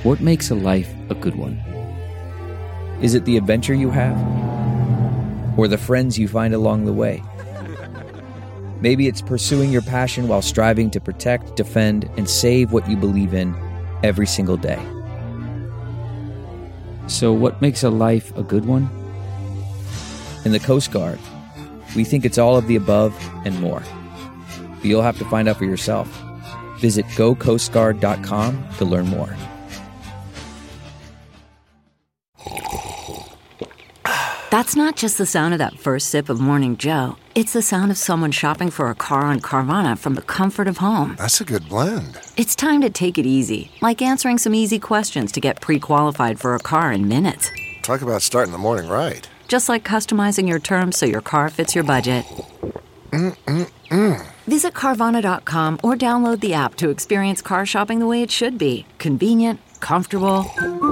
What makes a life a good one? Is it the adventure you have? Or the friends you find along the way? Maybe it's pursuing your passion while striving to protect, defend, and save what you believe in every single day. So what makes a life a good one? In the Coast Guard, we think it's all of the above and more. But you'll have to find out for yourself. Visit gocoastguard.com to learn more. That's not just the sound of that first sip of Morning Joe. It's the sound of someone shopping for a car on Carvana from the comfort of home. That's a good blend. It's time to take it easy, like answering some easy questions to get pre-qualified for a car in minutes. Talk about starting the morning right. Just like customizing your terms so your car fits your budget. Visit Carvana.com or download the app to experience car shopping the way it should be. Convenient, comfortable.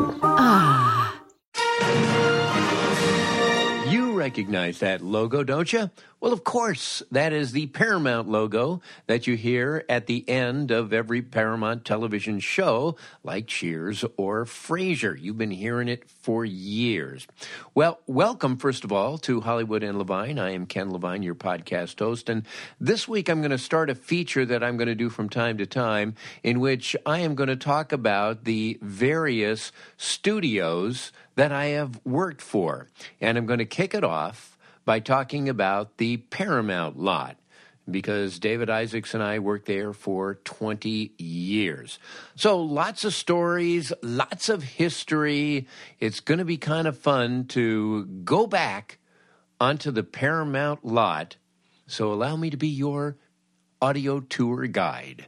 Recognize that logo, don't you? Well, of course, that is the Paramount logo that you hear at the end of every Paramount television show, like Cheers or Frasier. You've been hearing it for years. Well, welcome, first of all, to Hollywood and Levine. I am Ken Levine, your podcast host, and this week I'm going to start a feature that I'm going to do from time to time in which I am going to talk about the various studios that I have worked for. And I'm going to kick it off by talking about the Paramount lot, because David Isaacs and I worked there for 20 years. So lots of stories, lots of history. It's going to be kind of fun to go back onto the Paramount lot. So allow me to be your audio tour guide.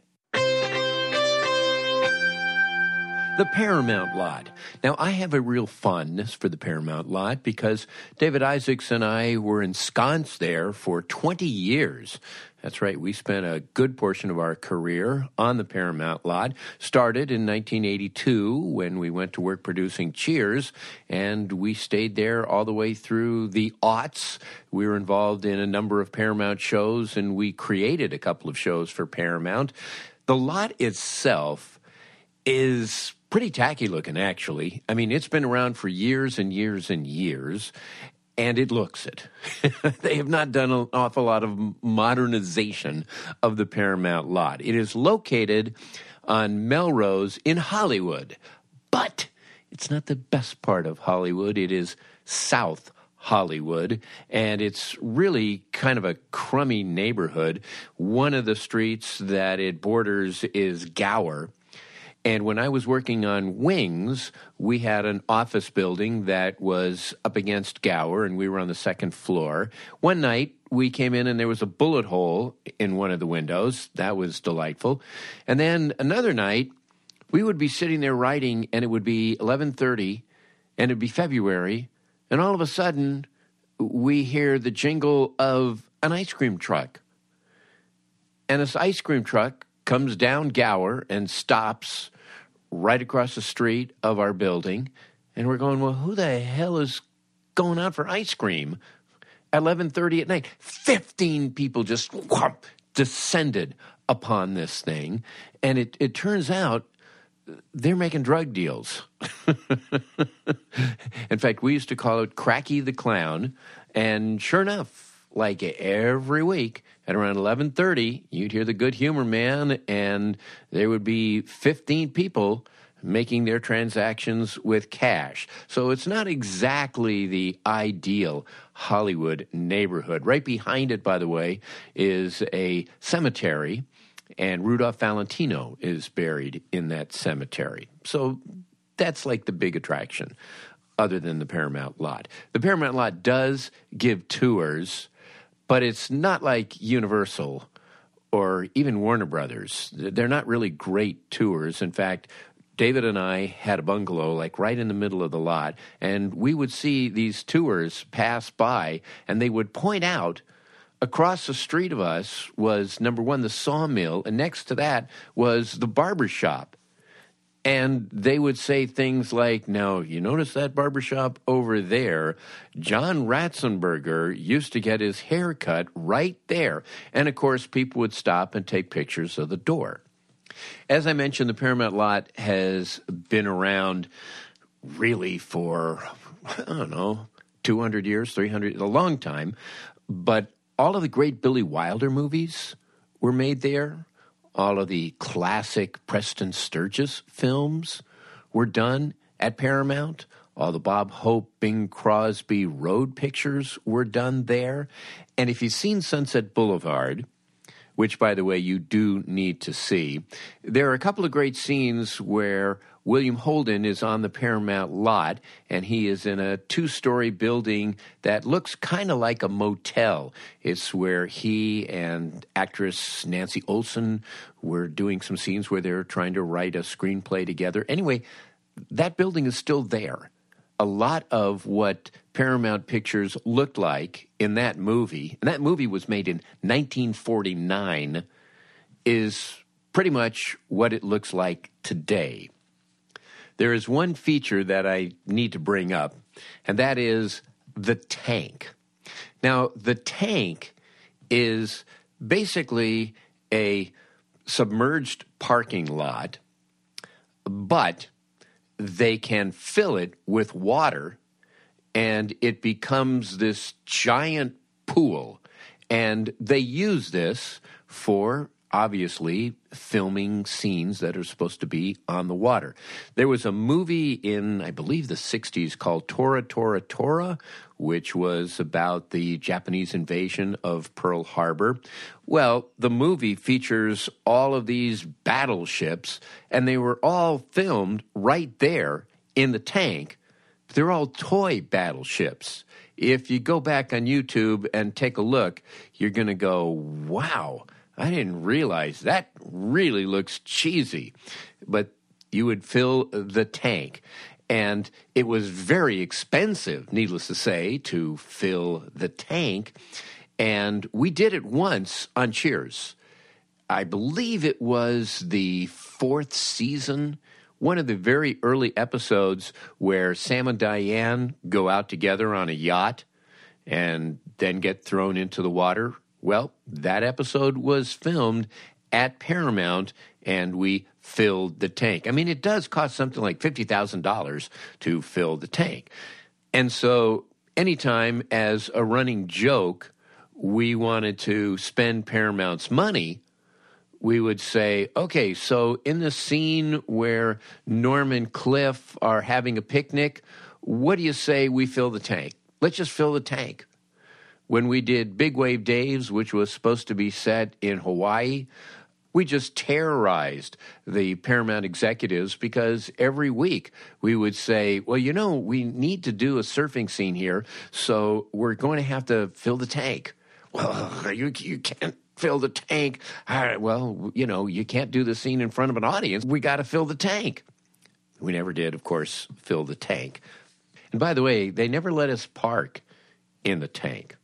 The Paramount lot. Now, I have a real fondness for the Paramount lot because David Isaacs and I were ensconced there for 20 years. That's right, we spent a good portion of our career on the Paramount lot. Started in 1982 when we went to work producing Cheers, and we stayed there all the way through the aughts. We were involved in a number of Paramount shows, and we created a couple of shows for Paramount. The lot itself is pretty tacky looking, actually. I mean, it's been around for years and years and years, and it looks it. They have not done an awful lot of modernization of the Paramount lot. It is located on Melrose in Hollywood, but it's not the best part of Hollywood. It is South Hollywood, and it's really kind of a crummy neighborhood. One of the streets that it borders is Gower. And when I was working on Wings, we had an office building that was up against Gower, and we were on the second floor. One night, we came in, and there was a bullet hole in one of the windows. That was delightful. And then another night, we would be sitting there writing, and it would be 11:30, and it would be February, and all of a sudden, we hear the jingle of an ice cream truck. And this ice cream truck comes down Gower and stops right across the street of our building. And we're going, well, who the hell is going out for ice cream at 11:30 at night? 15 people just descended upon this thing. And it turns out they're making drug deals. In fact, we used to call it Cracky the Clown. And sure enough, like every week at around 11:30, you'd hear the Good Humor Man, and there would be 15 people making their transactions with cash. So it's not exactly the ideal Hollywood neighborhood. Right behind it, by the way, is a cemetery, and Rudolph Valentino is buried in that cemetery. So that's like the big attraction, other than the Paramount lot. The Paramount lot does give tours, but it's not like Universal or even Warner Brothers. They're not really great tours. In fact, David and I had a bungalow like right in the middle of the lot, and we would see these tours pass by, and they would point out across the street of us was, number one, the sawmill, and next to that was the barber shop. And they would say things like, now, you notice that barbershop over there? John Ratzenberger used to get his hair cut right there. And, of course, people would stop and take pictures of the door. As I mentioned, the Paramount lot has been around really for, 200 years, 300, a long time. But all of the great Billy Wilder movies were made there. All of the classic Preston Sturges films were done at Paramount. All the Bob Hope, Bing Crosby road pictures were done there. And if you've seen Sunset Boulevard, which, by the way, you do need to see, there are a couple of great scenes where William Holden is on the Paramount lot, and he is in a two-story building that looks kind of like a motel. It's where he and actress Nancy Olson were doing some scenes where they're trying to write a screenplay together. Anyway, that building is still there. A lot of what Paramount Pictures looked like in that movie, and that movie was made in 1949, is pretty much what it looks like today. There is one feature that I need to bring up, and that is the tank. Now, the tank is basically a submerged parking lot, but they can fill it with water, and it becomes this giant pool. And they use this for, obviously, filming scenes that are supposed to be on the water. There was a movie in, I believe, the 60s called Tora, Tora, Tora, which was about the Japanese invasion of Pearl Harbor. Well, the movie features all of these battleships, and they were all filmed right there in the tank. They're all toy battleships. If you go back on YouTube and take a look, you're going to go, wow, I didn't realize that really looks cheesy. But you would fill the tank. And it was very expensive, needless to say, to fill the tank. And we did it once on Cheers. I believe it was the 4th season, one of the very early episodes where Sam and Diane go out together on a yacht and then get thrown into the water. Well, that episode was filmed at Paramount, and we filled the tank. I mean, it does cost something like $50,000 to fill the tank. And so anytime as a running joke we wanted to spend Paramount's money, we would say, okay, so in the scene where Norm and Cliff are having a picnic, what do you say we fill the tank? Let's just fill the tank. When we did Big Wave Dave's, which was supposed to be set in Hawaii, we just terrorized the Paramount executives because every week we would say, well, you know, we need to do a surfing scene here, so we're going to have to fill the tank. Well, you can't fill the tank. All right, well, you know, you can't do the scene in front of an audience. We got to fill the tank. We never did, of course, fill the tank. And by the way, they never let us park in the tank.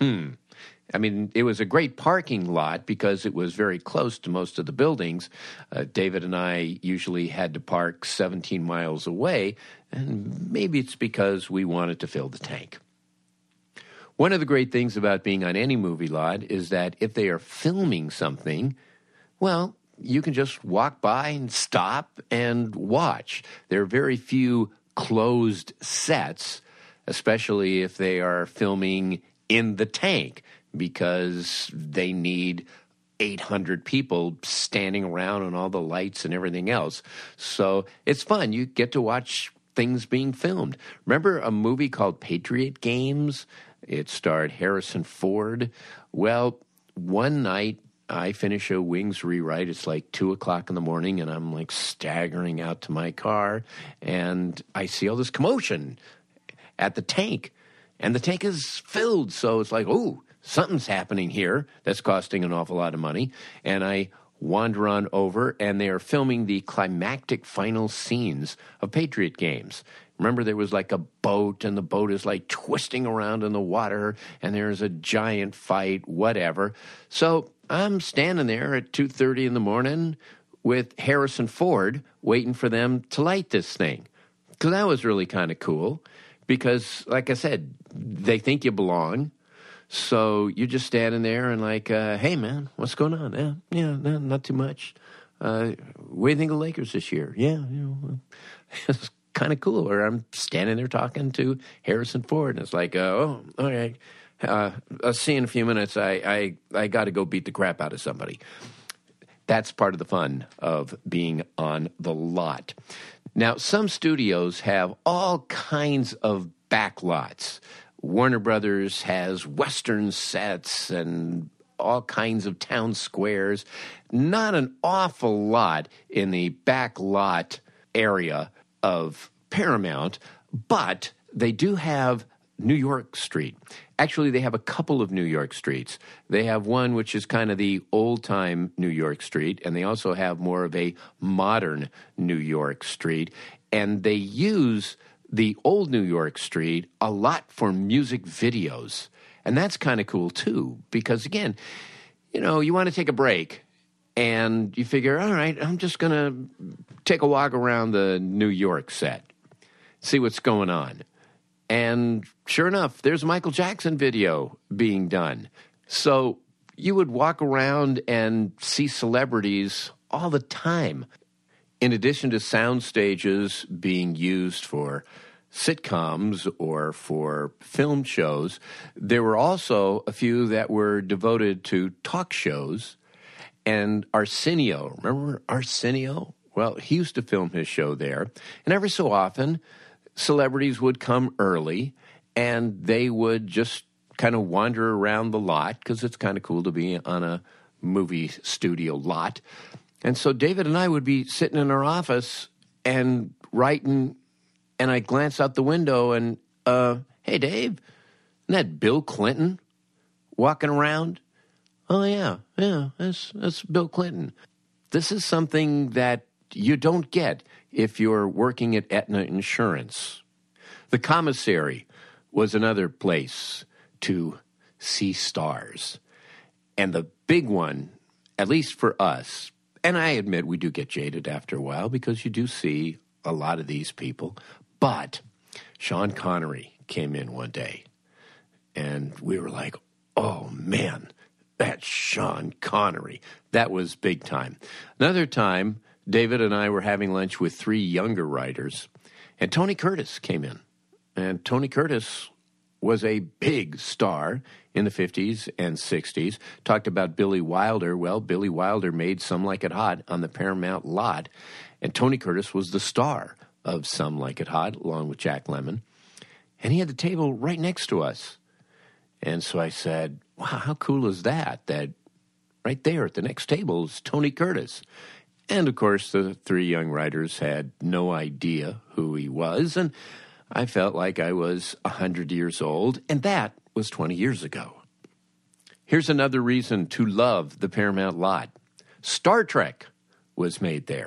I mean, it was a great parking lot because it was very close to most of the buildings. David and I usually had to park 17 miles away, and maybe it's because we wanted to fill the tank. One of the great things about being on any movie lot is that if they are filming something, well, you can just walk by and stop and watch. There are very few closed sets, especially if they are filming in the tank, because they need 800 people standing around and all the lights and everything else. So it's fun. You get to watch things being filmed. Remember a movie called Patriot Games? It starred Harrison Ford. Well, one night I finish a Wings rewrite. It's like 2 o'clock in the morning, and I'm like staggering out to my car, and I see all this commotion at the tank. And the tank is filled, so it's like, oh, something's happening here that's costing an awful lot of money. And I wander on over, and they are filming the climactic final scenes of Patriot Games. Remember, there was like a boat, and the boat is like twisting around in the water, and there's a giant fight, whatever. So I'm standing there at 2:30 in the morning with Harrison Ford waiting for them to light this thing. Because that was really kind of cool. Because, like I said, they think you belong. So you're just standing there and like, hey, man, what's going on? Yeah, not too much. what do you think of the Lakers this year? Yeah, it's kind of cool. Or I'm standing there talking to Harrison Ford, and it's like, oh, all right. I'll see you in a few minutes. I got to go beat the crap out of somebody. That's part of the fun of being on the lot. Now, some studios have all kinds of backlots. Warner Brothers has Western sets and all kinds of town squares. Not an awful lot in the backlot area of Paramount, but they do have New York Street. Actually, they have a couple of New York streets. They have one which is kind of the old-time New York Street, and they also have more of a modern New York Street. And they use the old New York Street a lot for music videos. And that's kind of cool, too, because, again, you want to take a break, and you figure, all right, I'm just going to take a walk around the New York set, see what's going on. And sure enough, there's a Michael Jackson video being done. So you would walk around and see celebrities all the time. In addition to sound stages being used for sitcoms or for film shows, there were also a few that were devoted to talk shows. And Arsenio, remember Arsenio? Well, he used to film his show there. And every so often, celebrities would come early, and they would just kind of wander around the lot because it's kind of cool to be on a movie studio lot. And so David and I would be sitting in our office and writing, and I'd glance out the window and, hey, Dave, isn't that Bill Clinton walking around? Oh, yeah, that's Bill Clinton. This is something that you don't get if you're working at Aetna Insurance. The commissary was another place to see stars. And the big one, at least for us, and I admit we do get jaded after a while because you do see a lot of these people, but Sean Connery came in one day, and we were like, oh, man, that's Sean Connery. That was big time. Another time, David and I were having lunch with three younger writers, and Tony Curtis came in. And Tony Curtis was a big star in the 50s and 60s. Talked about Billy Wilder. Well, Billy Wilder made Some Like It Hot on the Paramount lot, and Tony Curtis was the star of Some Like It Hot, along with Jack Lemmon. And he had the table right next to us. And so I said, wow, how cool is that right there at the next table is Tony Curtis. And, of course, the three young writers had no idea who he was, and I felt like I was 100 years old, and that was 20 years ago. Here's another reason to love the Paramount lot. Star Trek was made there.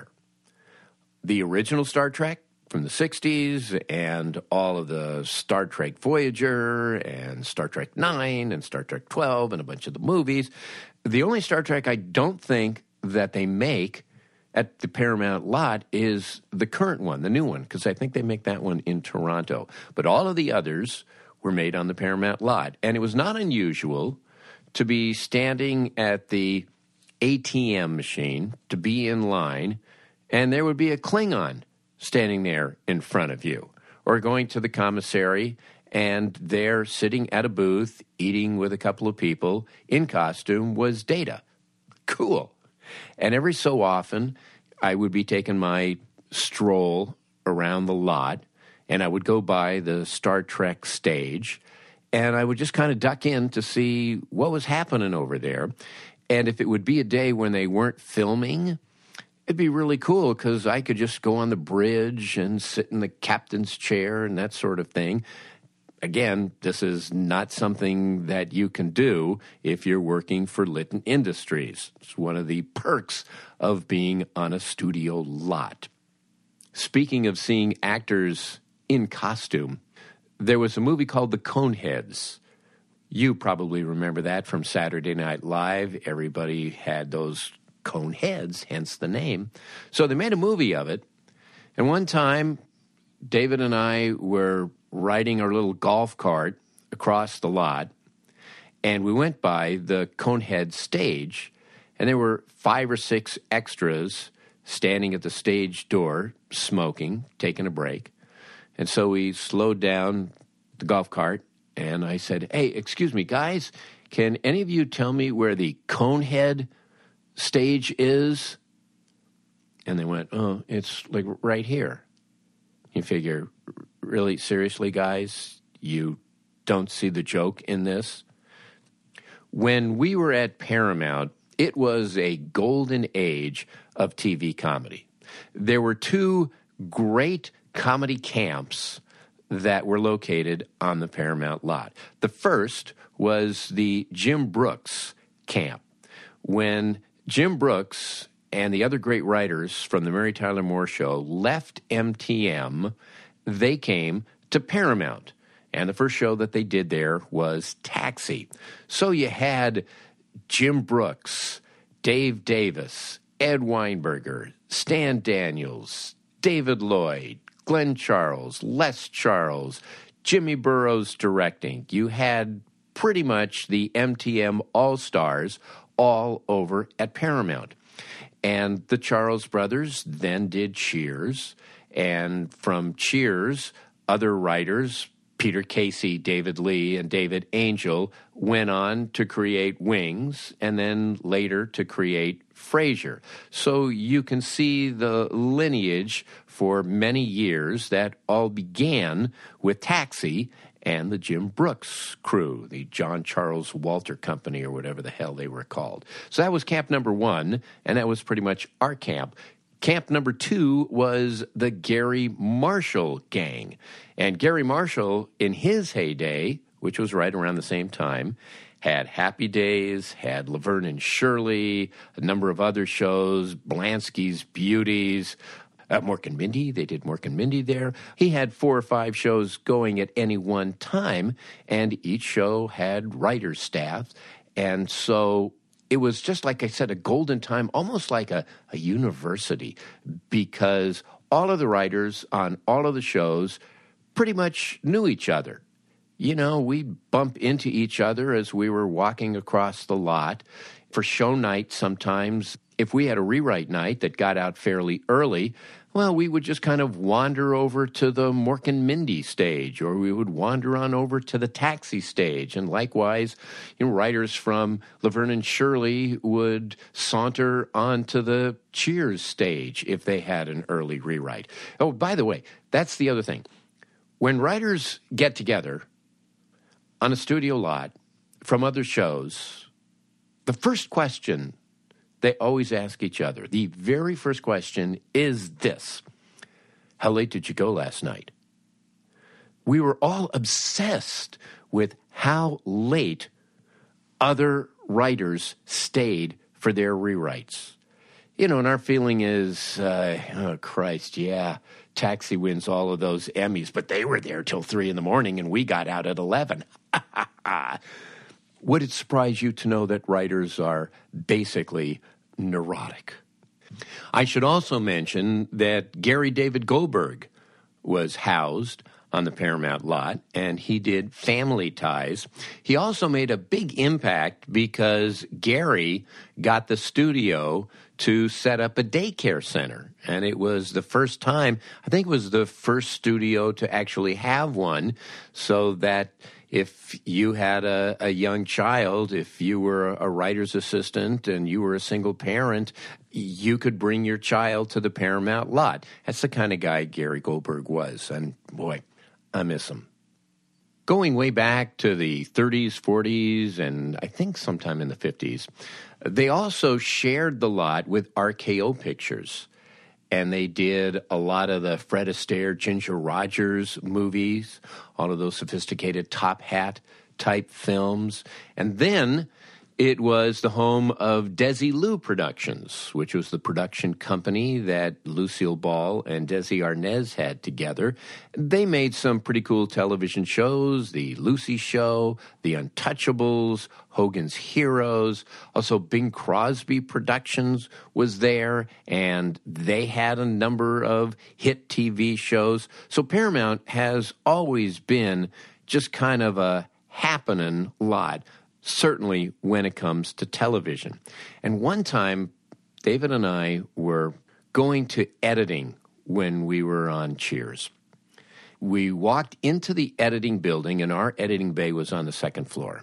The original Star Trek from the 60s and all of the Star Trek Voyager and Star Trek 9 and Star Trek 12 and a bunch of the movies. The only Star Trek I don't think that they make at the Paramount lot is the current one, the new one, because I think they make that one in Toronto. But all of the others were made on the Paramount lot. And it was not unusual to be standing at the ATM machine, to be in line, and there would be a Klingon standing there in front of you, or going to the commissary, and there sitting at a booth, eating with a couple of people in costume was Data. Cool. And every so often, I would be taking my stroll around the lot, and I would go by the Star Trek stage, and I would just kind of duck in to see what was happening over there. And if it would be a day when they weren't filming, it'd be really cool because I could just go on the bridge and sit in the captain's chair and that sort of thing. Again, this is not something that you can do if you're working for Litton Industries. It's one of the perks of being on a studio lot. Speaking of seeing actors in costume, there was a movie called The Coneheads. You probably remember that from Saturday Night Live. Everybody had those cone heads, hence the name. So they made a movie of it. And one time, David and I were riding our little golf cart across the lot, and we went by the Conehead stage, And there were 5 or 6 extras standing at the stage door, smoking, taking a break. And so we slowed down the golf cart, and I said, "Hey, excuse me, guys, can any of you tell me where the Conehead stage is?" And they went, "Oh, it's like right here." You figure, really, seriously, guys, you don't see the joke in this? When we were at Paramount, it was a golden age of TV comedy. There were 2 great comedy camps that were located on the Paramount lot. The first was the Jim Brooks camp. When Jim Brooks and the other great writers from the Mary Tyler Moore Show left MTM, they came to Paramount. And the first show that they did there was Taxi. So you had Jim Brooks, Dave Davis, Ed Weinberger, Stan Daniels, David Lloyd, Glenn Charles, Les Charles, Jimmy Burrows directing. You had pretty much the MTM All-Stars all over at Paramount. And the Charles brothers then did Cheers. And from Cheers, other writers, Peter Casey, David Lee, and David Angel, went on to create Wings and then later to create Frasier. So you can see the lineage for many years that all began with Taxi and the Jim Brooks crew, the John Charles Walter Company or whatever the hell they were called. So that was camp number 1, and that was pretty much our camp. Camp number 2 was the Gary Marshall gang. And Gary Marshall, in his heyday, which was right around the same time, had Happy Days, had Laverne and Shirley, a number of other shows, Blansky's Beauties, Mork and Mindy. They did Mork and Mindy there. He had 4 or 5 shows going at any one time, and each show had writer's staff. And so it was just, like I said, a golden time, almost like a university, because all of the writers on all of the shows pretty much knew each other. You know, we'd bump into each other as we were walking across the lot. For show night, sometimes, if we had a rewrite night that got out fairly early, well, we would just kind of wander over to the Mork and Mindy stage, or we would wander on over to the Taxi stage. And likewise, writers from Laverne and Shirley would saunter onto the Cheers stage if they had an early rewrite. Oh, by the way, that's the other thing. When writers get together on a studio lot from other shows, the first question they always ask each other, the very first question is this: how late did you go last night? We were all obsessed with how late other writers stayed for their rewrites. And our feeling is, oh, Christ, yeah, Taxi wins all of those Emmys, but they were there till 3 a.m. and we got out at 11. Would it surprise you to know that writers are basically neurotic? I should also mention that Gary David Goldberg was housed on the Paramount lot, and he did Family Ties. He also made a big impact because Gary got the studio to set up a daycare center, and it was the first time, I think it was the first studio to actually have one, so that if you had a young child, if you were a writer's assistant and you were a single parent, you could bring your child to the Paramount lot. That's the kind of guy Gary Goldberg was, and boy, I miss him. Going way back to the 30s, 40s, and I think sometime in the 50s, they also shared the lot with RKO Pictures. And they did a lot of the Fred Astaire, Ginger Rogers movies, all of those sophisticated top hat type films. And then it was the home of Desi Lou Productions, which was the production company that Lucille Ball and Desi Arnaz had together. They made some pretty cool television shows, The Lucy Show, The Untouchables, Hogan's Heroes. Also, Bing Crosby Productions was there, and they had a number of hit TV shows. So Paramount has always been just kind of a happening lot. certainly when it comes to television. And one time, David and I were going to editing when we were on Cheers. We walked into the editing building, and our editing bay was on the second floor.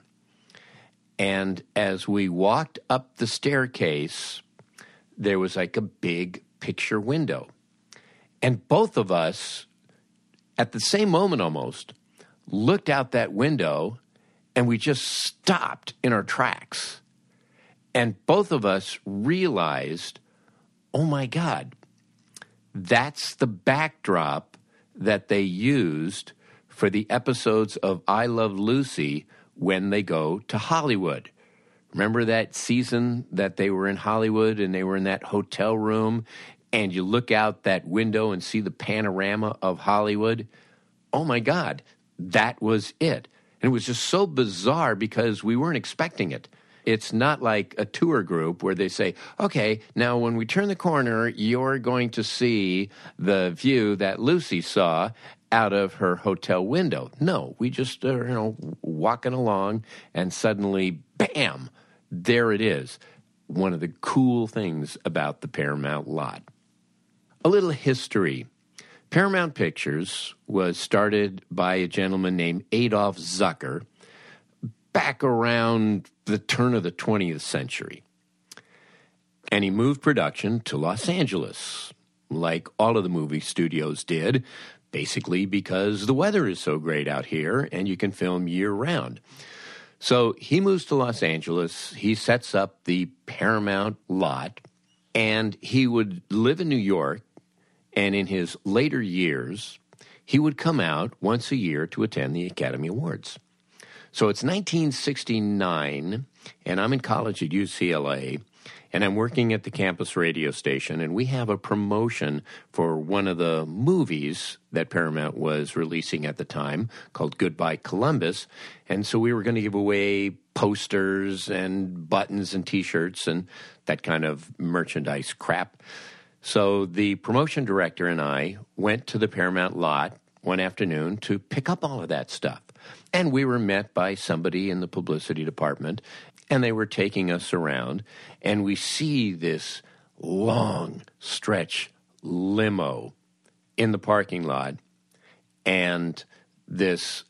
And as we walked up the staircase, there was like a big picture window. And both of us, at the same moment almost, looked out that window, and we just stopped in our tracks. And both of us realized, oh my God, that's the backdrop that they used for the episodes of I Love Lucy when they go to Hollywood. Remember that season that they were in Hollywood and they were in that hotel room and you look out that window and see the panorama of Hollywood? Oh my God, that was it. And it was just so bizarre because we weren't expecting it. It's not like a tour group where they say, okay, now when we turn the corner, you're going to see the view that Lucy saw out of her hotel window. No, we just are, walking along and suddenly, bam, there it is. One of the cool things about the Paramount lot. A little history. Paramount Pictures was started by a gentleman named Adolph Zucker back around the turn of the 20th century. And he moved production to Los Angeles, like all of the movie studios did, basically because the weather is so great out here and you can film year-round. So he moves to Los Angeles, he sets up the Paramount lot, and he would live in New York, and in his later years, he would come out once a year to attend the Academy Awards. So it's 1969, and I'm in college at UCLA, and I'm working at the campus radio station, and we have a promotion for one of the movies that Paramount was releasing at the time called Goodbye Columbus. And so we were going to give away posters and buttons and T-shirts and that kind of merchandise crap. So the promotion director and I went to the Paramount lot one afternoon to pick up all of that stuff. And we were met by somebody in the publicity department, and they were taking us around, and we see this long stretch limo in the parking lot, and this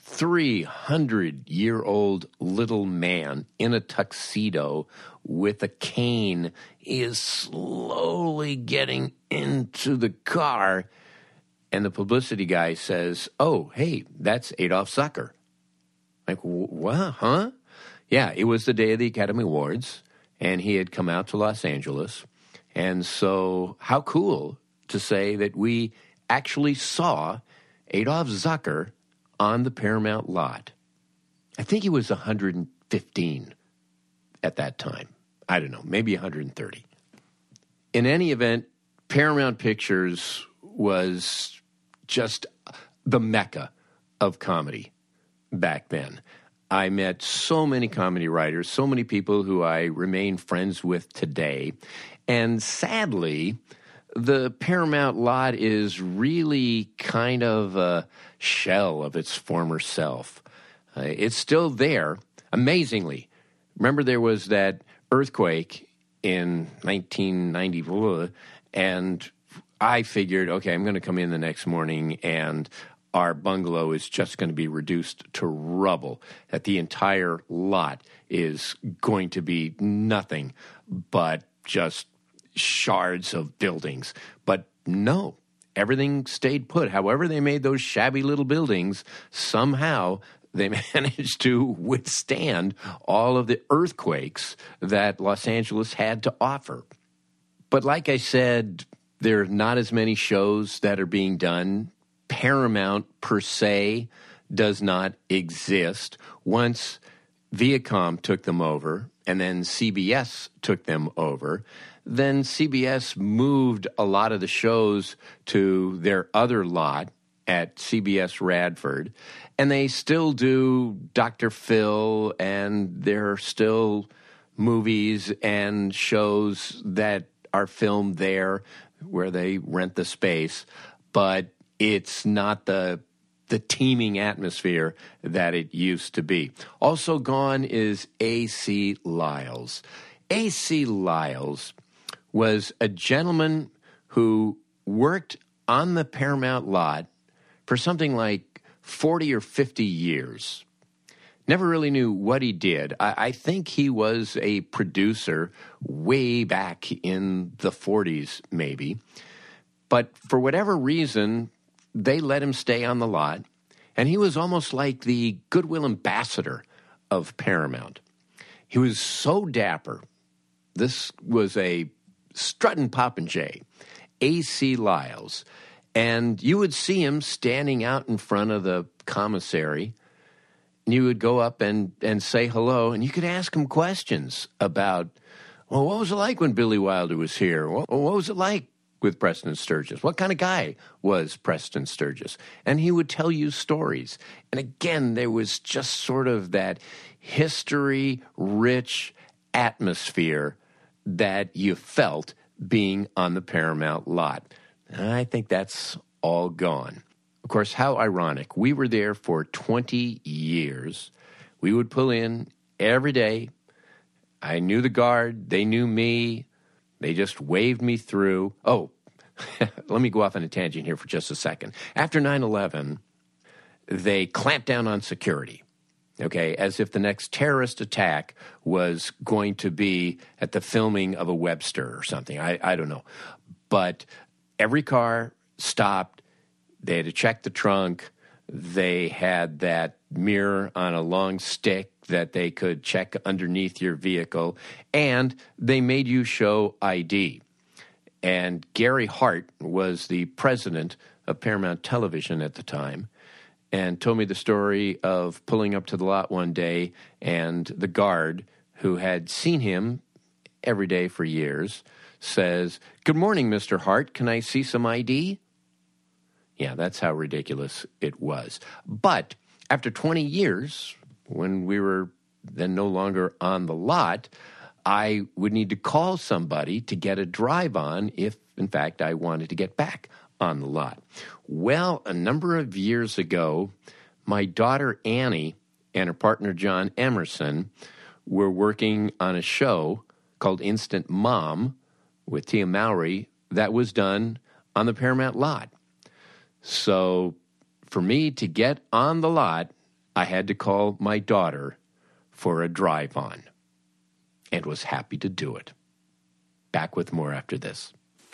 300-year-old little man in a tuxedo with a cane is slowly getting into the car. And the publicity guy says, oh, hey, that's Adolph Zucker. Like, what, huh? Yeah, it was the day of the Academy Awards, and he had come out to Los Angeles. And so how cool to say that we actually saw Adolph Zucker on the Paramount lot. I think he was 115 at that time. I don't know, maybe 130. In any event, Paramount Pictures was just the mecca of comedy back then. I met so many comedy writers, so many people who I remain friends with today. And sadly, the Paramount lot is really kind of a shell of its former self. It's still there, amazingly. Remember there was that earthquake in 1990, and I figured, okay, I'm going to come in the next morning and our bungalow is just going to be reduced to rubble, that the entire lot is going to be nothing but just shards of buildings. But no, everything stayed put. However they made those shabby little buildings, somehow they managed to withstand all of the earthquakes that Los Angeles had to offer. But like I said, there are not as many shows that are being done. Paramount, per se, does not exist. Once Viacom took them over, and then CBS took them over, then CBS moved a lot of the shows to their other lot at CBS Radford, and they still do Dr. Phil, and there are still movies and shows that are filmed there where they rent the space, but it's not the the teeming atmosphere that it used to be. Also gone is A.C. Lyles. A.C. Lyles was a gentleman who worked on the Paramount lot for something like 40 or 50 years. Never really knew what he did. I think he was a producer way back in the 40s, maybe. But for whatever reason, they let him stay on the lot, and he was almost like the goodwill ambassador of Paramount. He was so dapper. This was a strutting popinjay, A.C. Lyles. And you would see him standing out in front of the commissary, and you would go up and say hello, and you could ask him questions about, well, what was it like when Billy Wilder was here? What was it like with Preston Sturges? What kind of guy was Preston Sturges? And he would tell you stories. And again, there was just sort of that history-rich atmosphere that you felt being on the Paramount lot. And I think that's all gone. Of course, how ironic. We were there for 20 years. We would pull in every day. I knew the guard. They knew me. They just waved me through. Oh, let me go off on a tangent here for just a second. After 9/11, they clamped down on security, okay, as if the next terrorist attack was going to be at the filming of a Webster or something. I don't know. But every car stopped. They had to check the trunk. They had that mirror on a long stick that they could check underneath your vehicle. And they made you show ID. And Gary Hart was the president of Paramount Television at the time and told me the story of pulling up to the lot one day and the guard, who had seen him every day for years, says, "Good morning, Mr. Hart. Can I see some ID?" Yeah, that's how ridiculous it was. But after 20 years, when we were then no longer on the lot, I would need to call somebody to get a drive on if, in fact, I wanted to get back on the lot. Well, a number of years ago, my daughter Annie and her partner John Emerson were working on a show called Instant Mom with Tia Mowry that was done on the Paramount lot. So for me to get on the lot, I had to call my daughter for a drive on and was happy to do it. Back with more after this.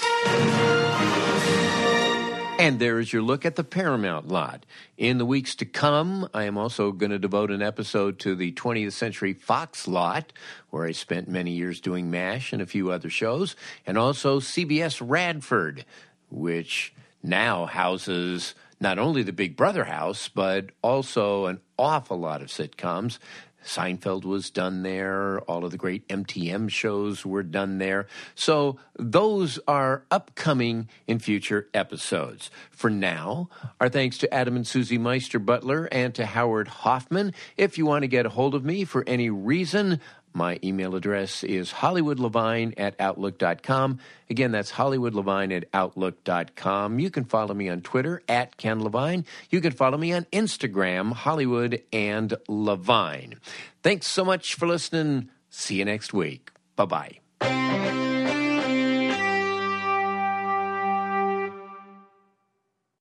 And there is your look at the Paramount lot. In the weeks to come, I am also going to devote an episode to the 20th Century Fox lot, where I spent many years doing MASH and a few other shows, and also CBS Radford, which now houses not only the Big Brother house, but also an awful lot of sitcoms. Seinfeld was done there. All of the great MTM shows were done there. So those are upcoming in future episodes. For now, our thanks to Adam and Susie Meister Butler and to Howard Hoffman. If you want to get a hold of me for any reason, my email address is hollywoodlevine@outlook.com. Again, that's hollywoodlevine@outlook.com. You can follow me on Twitter @KenLevine. You can follow me on Instagram, Hollywood and Levine. Thanks so much for listening. See you next week. Bye-bye.